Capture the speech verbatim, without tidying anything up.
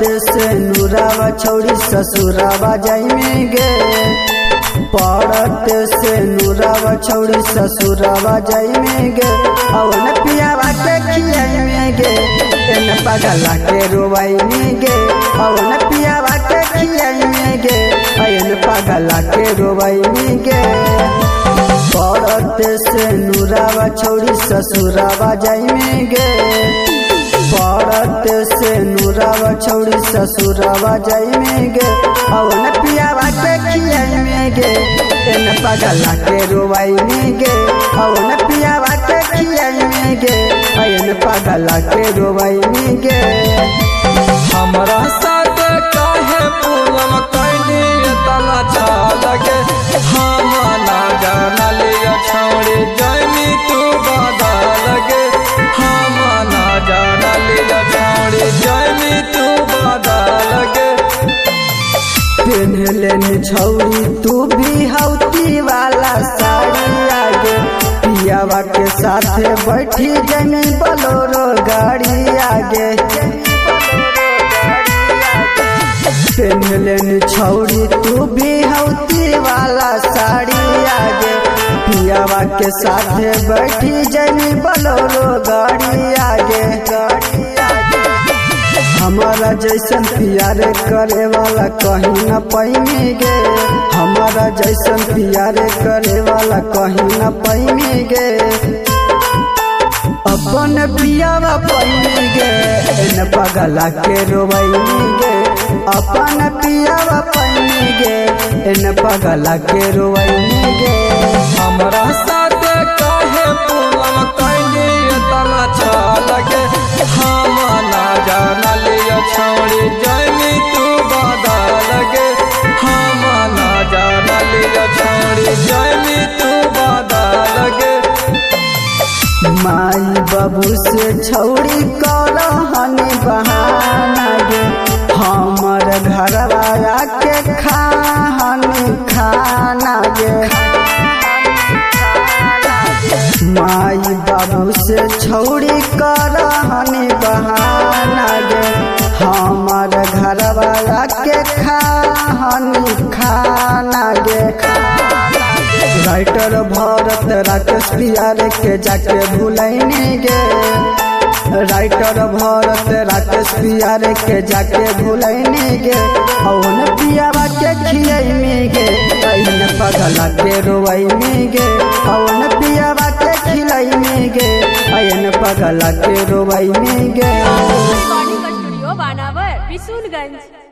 से नूरावा छौड़ी ससुरावा जाइमे गे। पड़त से नूरावा छौड़ी ससुरावा जाइमे गे। अवन पियावा के खियाइमे गे, एन पगला के रोवाइमे गे। अवन पियावा के खियाइमे गे, एन पगला के रोवाइमे गे। पड़त से नूरावा छौड़ी ससुरावा जाइमे गे। पड़त से नूरावा छौड़ी ससुरावा जाइमे गे। अवन पियावा के खियाइमे गे, एन पगला के रोवाइमे गे। अवन पियावा के खियाइमे गे, एन पगला के रोवाइमे गे। हमरा साथ काहे पूनम कैनी तला छाल गे। हम ना जाना लिया छौड़ी जानी तू बदल गे। हम ना जाना लिया छौड़ी जानी तू बदल गे। पेन्हले छौड़ी तू भी हौती वाला साड़ी आगे। पियावा के साथे बैठी जमी बोलेरो गाड़ी आगे। पेन्हले छौड़ी तू भी हौती वाला साड़ी आगे। पियावा के साथे बैठी जमी बोलेरो गाड़ी आगे। हमारा जैसन प्यार करे वाला कहीं न पैमी गे। हमारा जैसन प्यार करे वाला कहीं न पैमी गे। अपन पियावा पैमी गे, एन पगला के रोवाइमी गे। अपन पियावा पैमी गे, एन पगला के रोवाइमी गे। हमरा साथ काहे पूनम कैनी तला छाल गे। हम ना जाना लिया छौड़ी जानी तू बदल गे। हम ना जाना लिया छौड़ी जानी तू बदल गे। माई बाबू से छौड़ी करहनी बहाना गे। हमर घरवा के खानी खाना गे। माई बाबू से छौड़ी करहनी बहाना गे। हमर घरवा के खानी खाना गे। राइटर भरत राकेश प्यार के जाके भूलैनी गे। राइटर भरत राकेश प्यार के जाके भूलैनी गे। अवन पियावा के खियाइमी गे, एन पगला के रोवाइमी गे। अवन पियावा के खिलाइमी गे, एन पगला के रोवाइमी गे। स्टूडियो बानावर, बिशुनगंज।